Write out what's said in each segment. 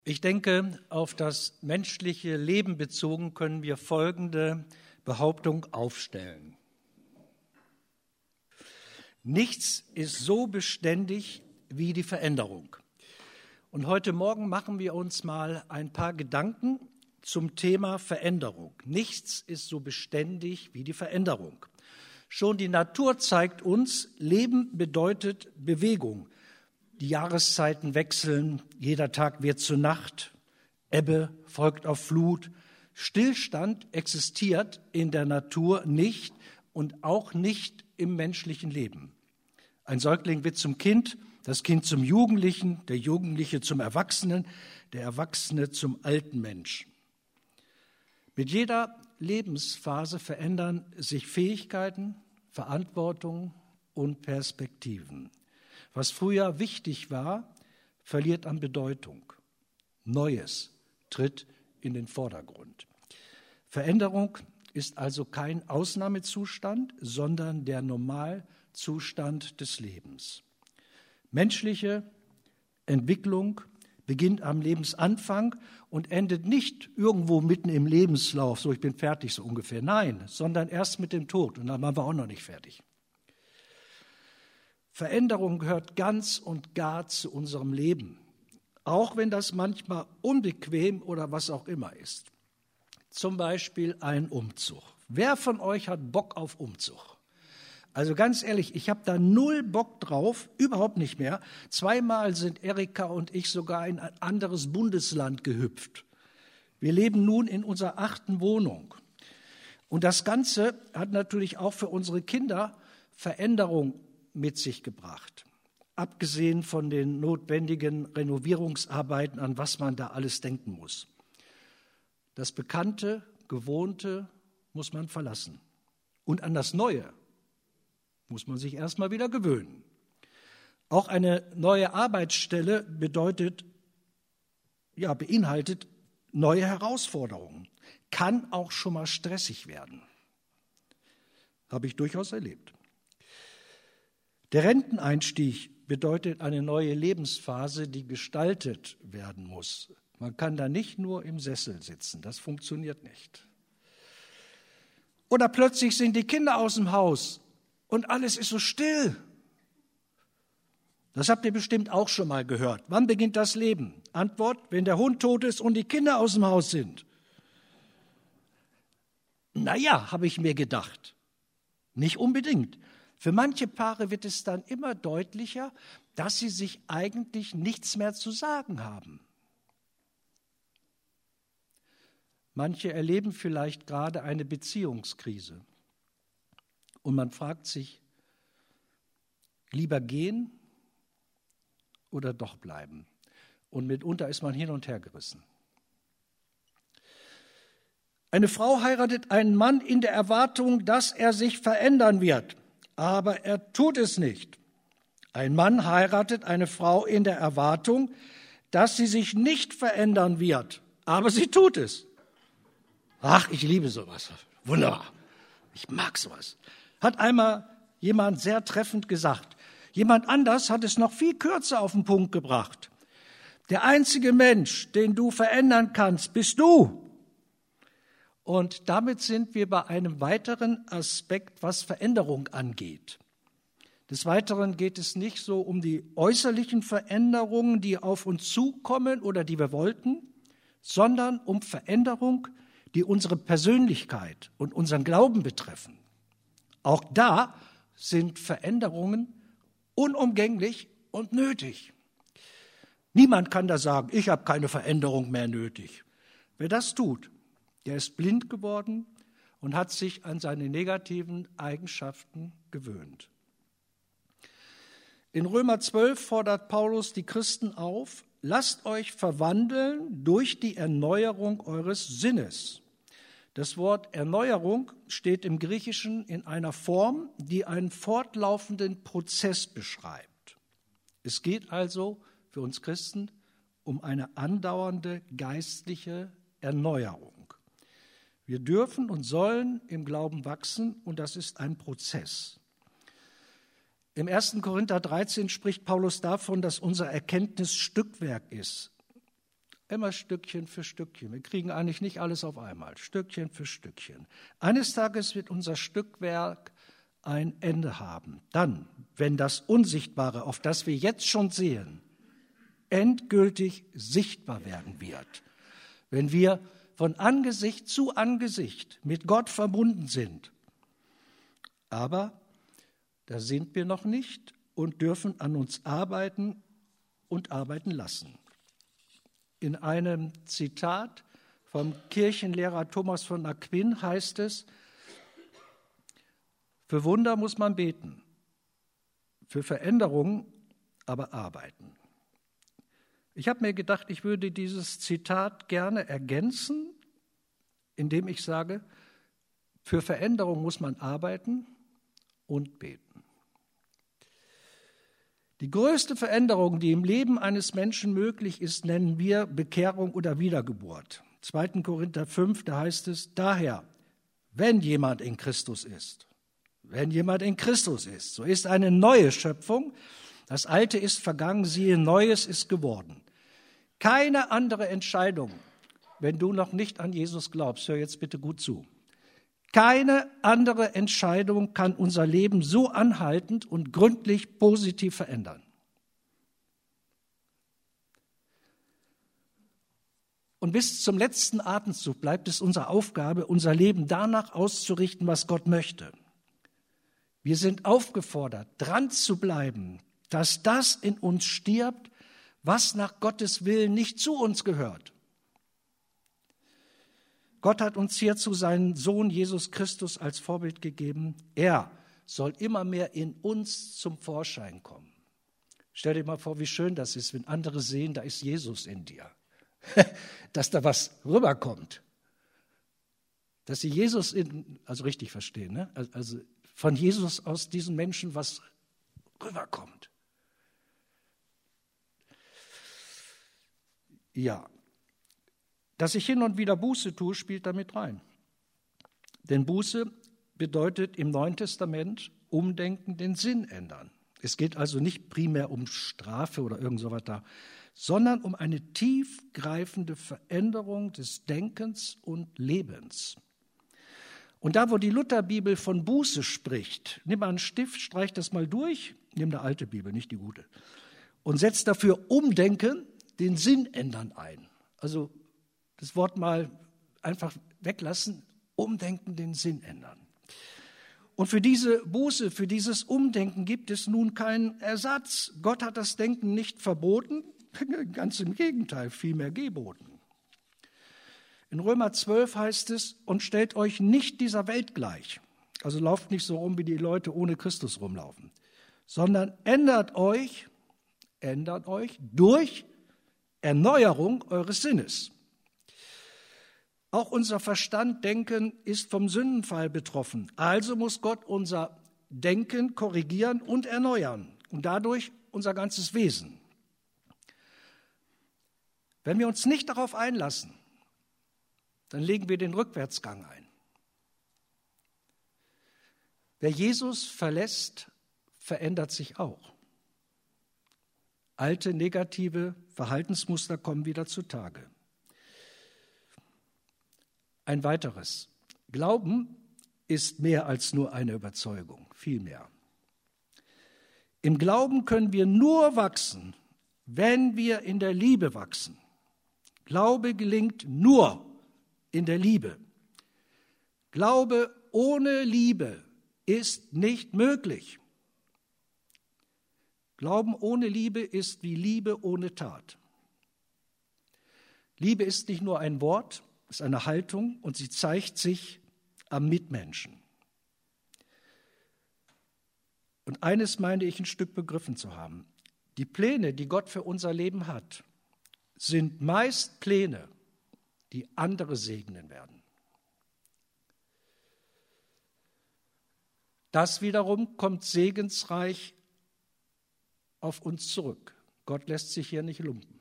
Ich denke, auf das menschliche Leben bezogen können wir folgende Behauptung aufstellen. Nichts ist so beständig wie die Veränderung. Und heute Morgen machen wir uns mal ein paar Gedanken zum Thema Veränderung. Nichts ist so beständig wie die Veränderung. Schon die Natur zeigt uns, Leben bedeutet Bewegung. Die Jahreszeiten wechseln, jeder Tag wird zur Nacht, Ebbe folgt auf Flut. Stillstand existiert in der Natur nicht und auch nicht im menschlichen Leben. Ein Säugling wird zum Kind, das Kind zum Jugendlichen, der Jugendliche zum Erwachsenen, der Erwachsene zum alten Mensch. Mit jeder Lebensphase verändern sich Fähigkeiten, Verantwortung und Perspektiven. Was früher wichtig war, verliert an Bedeutung. Neues tritt in den Vordergrund. Veränderung ist also kein Ausnahmezustand, sondern der Normalzustand des Lebens. Menschliche Entwicklung beginnt am Lebensanfang und endet nicht irgendwo mitten im Lebenslauf, so ich bin fertig so ungefähr. Nein, sondern erst mit dem Tod und dann waren wir auch noch nicht fertig. Veränderung gehört ganz und gar zu unserem Leben, auch wenn das manchmal unbequem oder was auch immer ist. Zum Beispiel ein Umzug. Wer von euch hat Bock auf Umzug? Also ganz ehrlich, ich habe da null Bock drauf, überhaupt nicht mehr. 2-mal sind Erika und ich sogar in ein anderes Bundesland gehüpft. Wir leben nun in unserer 8. Wohnung. Und das Ganze hat natürlich auch für unsere Kinder Veränderung mit sich gebracht. Abgesehen von den notwendigen Renovierungsarbeiten, an was man da alles denken muss. Das Bekannte, Gewohnte muss man verlassen. Und an das Neue muss man sich erstmal wieder gewöhnen. Auch eine neue Arbeitsstelle beinhaltet neue Herausforderungen. Kann auch schon mal stressig werden. Habe ich durchaus erlebt. Der Renteneinstieg bedeutet eine neue Lebensphase, die gestaltet werden muss. Man kann da nicht nur im Sessel sitzen, das funktioniert nicht. Oder plötzlich sind die Kinder aus dem Haus und alles ist so still. Das habt ihr bestimmt auch schon mal gehört. Wann beginnt das Leben? Antwort, wenn der Hund tot ist und die Kinder aus dem Haus sind. Naja, habe ich mir gedacht. Nicht unbedingt. Für manche Paare wird es dann immer deutlicher, dass sie sich eigentlich nichts mehr zu sagen haben. Manche erleben vielleicht gerade eine Beziehungskrise. Und man fragt sich, lieber gehen oder doch bleiben? Und mitunter ist man hin und her gerissen. Eine Frau heiratet einen Mann in der Erwartung, dass er sich verändern wird. Aber er tut es nicht. Ein Mann heiratet eine Frau in der Erwartung, dass sie sich nicht verändern wird. Aber sie tut es. Ach, ich liebe sowas. Wunderbar. Ich mag sowas. Hat einmal jemand sehr treffend gesagt. Jemand anders hat es noch viel kürzer auf den Punkt gebracht. Der einzige Mensch, den du verändern kannst, bist du. Und damit sind wir bei einem weiteren Aspekt, was Veränderung angeht. Des Weiteren geht es nicht so um die äußerlichen Veränderungen, die auf uns zukommen oder die wir wollten, sondern um Veränderung, die unsere Persönlichkeit und unseren Glauben betreffen. Auch da sind Veränderungen unumgänglich und nötig. Niemand kann da sagen, ich habe keine Veränderung mehr nötig. Wer das tut, der ist blind geworden und hat sich an seine negativen Eigenschaften gewöhnt. In Römer 12 fordert Paulus die Christen auf, lasst euch verwandeln durch die Erneuerung eures Sinnes. Das Wort Erneuerung steht im Griechischen in einer Form, die einen fortlaufenden Prozess beschreibt. Es geht also für uns Christen um eine andauernde geistliche Erneuerung. Wir dürfen und sollen im Glauben wachsen und das ist ein Prozess. Im 1. Korinther 13 spricht Paulus davon, dass unsere Erkenntnis Stückwerk ist. Immer Stückchen für Stückchen. Wir kriegen eigentlich nicht alles auf einmal, Stückchen für Stückchen. Eines Tages wird unser Stückwerk ein Ende haben. Dann, wenn das Unsichtbare, auf das wir jetzt schon sehen, endgültig sichtbar werden wird. Wenn wir von Angesicht zu Angesicht mit Gott verbunden sind. Aber da sind wir noch nicht und dürfen an uns arbeiten und arbeiten lassen. In einem Zitat vom Kirchenlehrer Thomas von Aquin heißt es, für Wunder muss man beten, für Veränderungen aber arbeiten. Ich habe mir gedacht, ich würde dieses Zitat gerne ergänzen, indem ich sage, für Veränderung muss man arbeiten und beten. Die größte Veränderung, die im Leben eines Menschen möglich ist, nennen wir Bekehrung oder Wiedergeburt. 2. Korinther 5, da heißt es, daher, wenn jemand in Christus ist, so ist eine neue Schöpfung, das Alte ist vergangen, siehe, Neues ist geworden. Keine andere Entscheidung, wenn du noch nicht an Jesus glaubst, hör jetzt bitte gut zu, keine andere Entscheidung kann unser Leben so anhaltend und gründlich positiv verändern. Und bis zum letzten Atemzug bleibt es unsere Aufgabe, unser Leben danach auszurichten, was Gott möchte. Wir sind aufgefordert, dran zu bleiben, dass das in uns stirbt, was nach Gottes Willen nicht zu uns gehört. Gott hat uns hierzu seinen Sohn Jesus Christus als Vorbild gegeben. Er soll immer mehr in uns zum Vorschein kommen. Stell dir mal vor, wie schön das ist, wenn andere sehen, da ist Jesus in dir. Dass da was rüberkommt. Dass sie Jesus, also richtig verstehen, ne? Also von Jesus aus diesen Menschen was rüberkommt. Ja. Dass ich hin und wieder Buße tue, spielt damit rein. Denn Buße bedeutet im Neuen Testament Umdenken, den Sinn ändern. Es geht also nicht primär um Strafe oder irgend so was da, sondern um eine tiefgreifende Veränderung des Denkens und Lebens. Und da, wo die Lutherbibel von Buße spricht, nimm mal einen Stift, streich das mal durch, nimm eine alte Bibel, nicht die gute, und setz dafür Umdenken, den Sinn ändern ein. Also das Wort mal einfach weglassen, umdenken, den Sinn ändern. Und für diese Buße, für dieses Umdenken gibt es nun keinen Ersatz. Gott hat das Denken nicht verboten, ganz im Gegenteil, vielmehr geboten. In Römer 12 heißt es, und stellt euch nicht dieser Welt gleich. Also lauft nicht so rum, wie die Leute ohne Christus rumlaufen, sondern ändert euch durch Erneuerung eures Sinnes. Auch unser Verstand, Denken ist vom Sündenfall betroffen. Also muss Gott unser Denken korrigieren und erneuern und dadurch unser ganzes Wesen. Wenn wir uns nicht darauf einlassen, dann legen wir den Rückwärtsgang ein. Wer Jesus verlässt, verändert sich auch. Alte negative Verhaltensmuster kommen wieder zutage. Ein weiteres. Glauben ist mehr als nur eine Überzeugung, viel mehr. Im Glauben können wir nur wachsen, wenn wir in der Liebe wachsen. Glaube gelingt nur in der Liebe. Glaube ohne Liebe ist nicht möglich. Glauben ohne Liebe ist wie Liebe ohne Tat. Liebe ist nicht nur ein Wort, ist eine Haltung und sie zeigt sich am Mitmenschen. Und eines meine ich ein Stück begriffen zu haben. Die Pläne, die Gott für unser Leben hat, sind meist Pläne, die andere segnen werden. Das wiederum kommt segensreich auf uns zurück. Gott lässt sich hier nicht lumpen.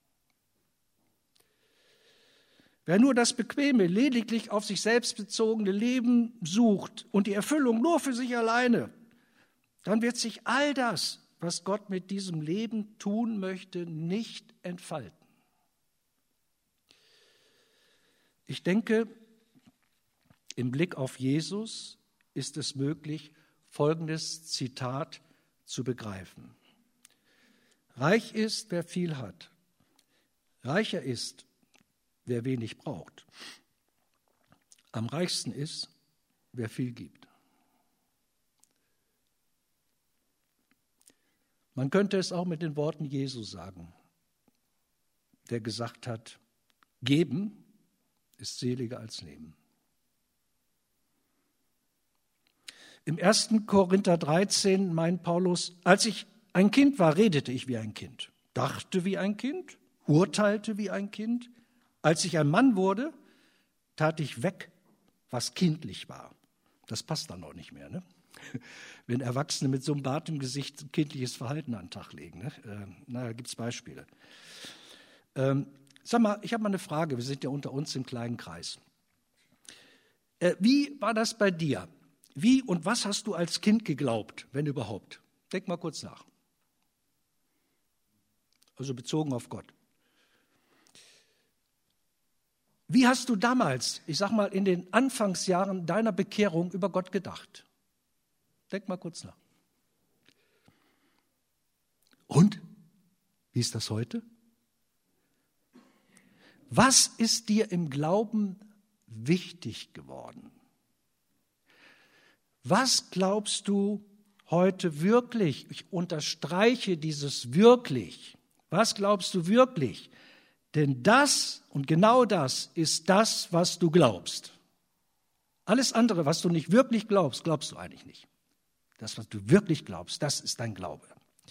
Wer nur das bequeme, lediglich auf sich selbst bezogene Leben sucht und die Erfüllung nur für sich alleine, dann wird sich all das, was Gott mit diesem Leben tun möchte, nicht entfalten. Ich denke, im Blick auf Jesus ist es möglich, folgendes Zitat zu begreifen. Reich ist, wer viel hat. Reicher ist, wer wenig braucht. Am reichsten ist, wer viel gibt. Man könnte es auch mit den Worten Jesu sagen, der gesagt hat, geben ist seliger als nehmen. Im 1. Korinther 13 meint Paulus, als ich ein Kind war, redete ich wie ein Kind, dachte wie ein Kind, urteilte wie ein Kind. Als ich ein Mann wurde, tat ich weg, was kindlich war. Das passt dann auch nicht mehr, ne? Wenn Erwachsene mit so einem Bart im Gesicht kindliches Verhalten an den Tag legen. Ne? Da gibt es Beispiele. Sag mal, ich habe mal eine Frage. Wir sind ja unter uns im kleinen Kreis. Wie war das bei dir? Wie und was hast du als Kind geglaubt, wenn überhaupt? Denk mal kurz nach. Also bezogen auf Gott. Wie hast du damals, ich sag mal in den Anfangsjahren deiner Bekehrung über Gott gedacht? Denk mal kurz nach. Und? Wie ist das heute? Was ist dir im Glauben wichtig geworden? Was glaubst du heute wirklich? Ich unterstreiche dieses wirklich. Was glaubst du wirklich? Denn das und genau das ist das, was du glaubst. Alles andere, was du nicht wirklich glaubst, glaubst du eigentlich nicht. Das, was du wirklich glaubst, das ist dein Glaube.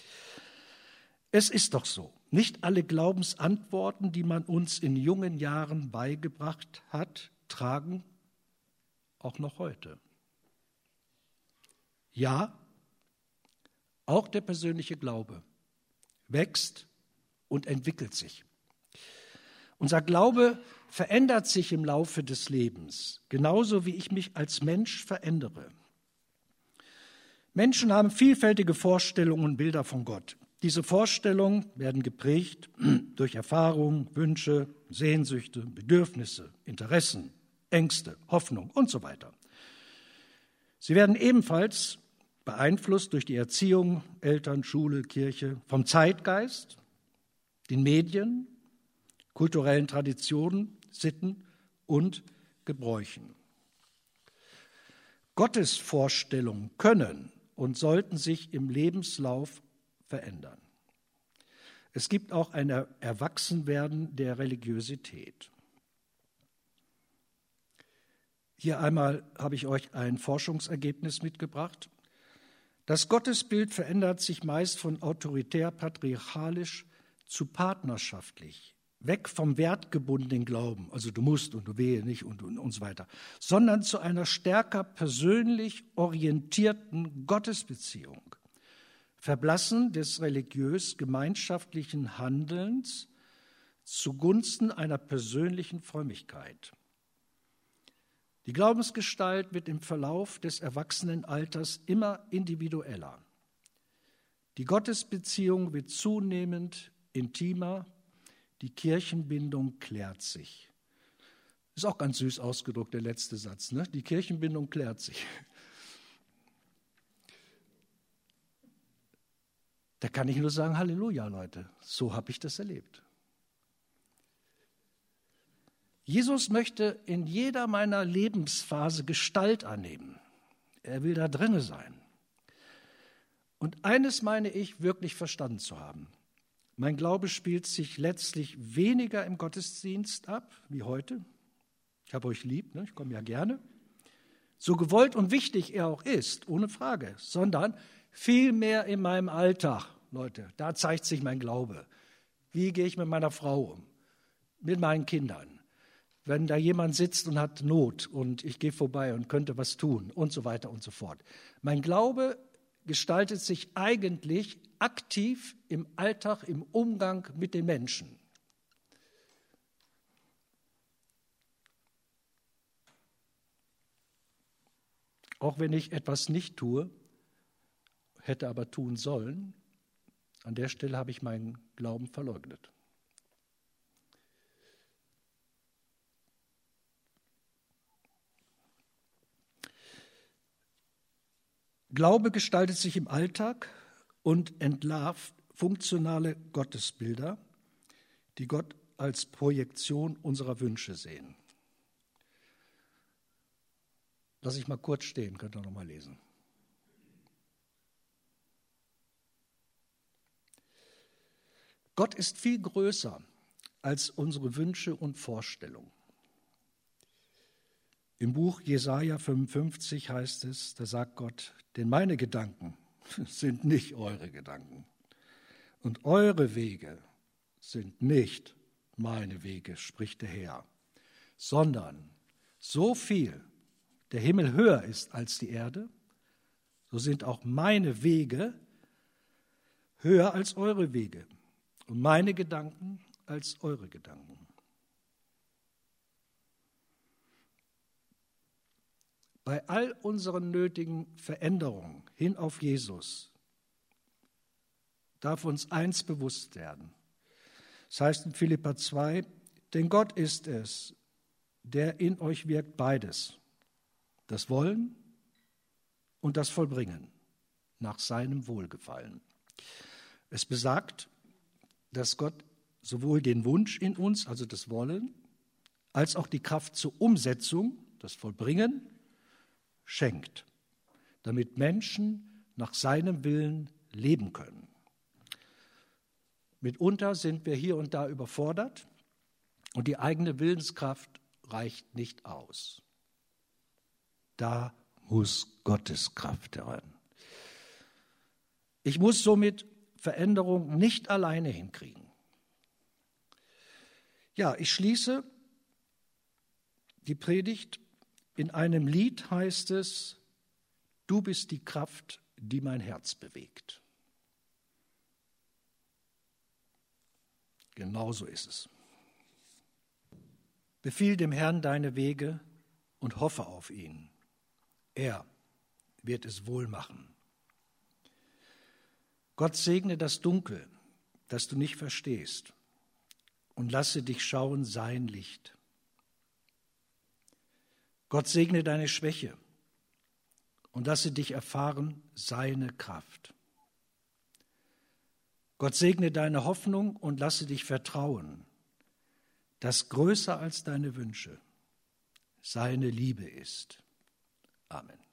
Es ist doch so, nicht alle Glaubensantworten, die man uns in jungen Jahren beigebracht hat, tragen auch noch heute. Ja, auch der persönliche Glaube wächst und entwickelt sich. Unser Glaube verändert sich im Laufe des Lebens, genauso wie ich mich als Mensch verändere. Menschen haben vielfältige Vorstellungen und Bilder von Gott. Diese Vorstellungen werden geprägt durch Erfahrungen, Wünsche, Sehnsüchte, Bedürfnisse, Interessen, Ängste, Hoffnung und so weiter. Sie werden ebenfalls beeinflusst durch die Erziehung, Eltern, Schule, Kirche, vom Zeitgeist, den Medien, kulturellen Traditionen, Sitten und Gebräuchen. Gottes Vorstellungen können und sollten sich im Lebenslauf verändern. Es gibt auch ein Erwachsenwerden der Religiosität. Hier einmal habe ich euch ein Forschungsergebnis mitgebracht. Das Gottesbild verändert sich meist von autoritär-patriarchalisch zu partnerschaftlich, weg vom wertgebundenen Glauben, also du musst und du wehe nicht und so weiter, sondern zu einer stärker persönlich orientierten Gottesbeziehung. Verblassen des religiös-gemeinschaftlichen Handelns zugunsten einer persönlichen Frömmigkeit. Die Glaubensgestalt wird im Verlauf des Erwachsenenalters immer individueller. Die Gottesbeziehung wird zunehmend intimer, die Kirchenbindung klärt sich. Ist auch ganz süß ausgedrückt, der letzte Satz, ne? Die Kirchenbindung klärt sich. Da kann ich nur sagen, Halleluja, Leute, so habe ich das erlebt. Jesus möchte in jeder meiner Lebensphase Gestalt annehmen. Er will da drinne sein. Und eines meine ich wirklich verstanden zu haben. Mein Glaube spielt sich letztlich weniger im Gottesdienst ab, wie heute. Ich habe euch lieb, ne? Ich komme ja gerne. So gewollt und wichtig er auch ist, ohne Frage, sondern vielmehr in meinem Alltag, Leute, da zeigt sich mein Glaube. Wie gehe ich mit meiner Frau um, mit meinen Kindern? Wenn da jemand sitzt und hat Not und ich gehe vorbei und könnte was tun und so weiter und so fort. Mein Glaube gestaltet sich eigentlich aktiv im Alltag, im Umgang mit den Menschen. Auch wenn ich etwas nicht tue, hätte aber tun sollen, an der Stelle habe ich meinen Glauben verleugnet. Glaube gestaltet sich im Alltag und entlarvt funktionale Gottesbilder, die Gott als Projektion unserer Wünsche sehen. Lass ich mal kurz stehen, könnt ihr noch mal lesen. Gott ist viel größer als unsere Wünsche und Vorstellungen. Im Buch Jesaja 55 heißt es, da sagt Gott, denn meine Gedanken sind nicht eure Gedanken und eure Wege sind nicht meine Wege, spricht der Herr, sondern so viel der Himmel höher ist als die Erde, so sind auch meine Wege höher als eure Wege und meine Gedanken als eure Gedanken. Bei all unseren nötigen Veränderungen hin auf Jesus darf uns eins bewusst werden. Das heißt in Philipper 2, denn Gott ist es, der in euch wirkt beides, das Wollen und das Vollbringen nach seinem Wohlgefallen. Es besagt, dass Gott sowohl den Wunsch in uns, also das Wollen, als auch die Kraft zur Umsetzung, das Vollbringen, schenkt, damit Menschen nach seinem Willen leben können. Mitunter sind wir hier und da überfordert und die eigene Willenskraft reicht nicht aus. Da muss Gottes Kraft heran. Ich muss somit Veränderung nicht alleine hinkriegen. Ja, ich schließe die Predigt. In einem Lied heißt es, du bist die Kraft, die mein Herz bewegt. Genauso ist es. Befiehl dem Herrn deine Wege und hoffe auf ihn. Er wird es wohl machen. Gott segne das Dunkel, das du nicht verstehst, und lasse dich schauen sein Licht. Gott segne deine Schwäche und lasse dich erfahren seine Kraft. Gott segne deine Hoffnung und lasse dich vertrauen, dass größer als deine Wünsche seine Liebe ist. Amen.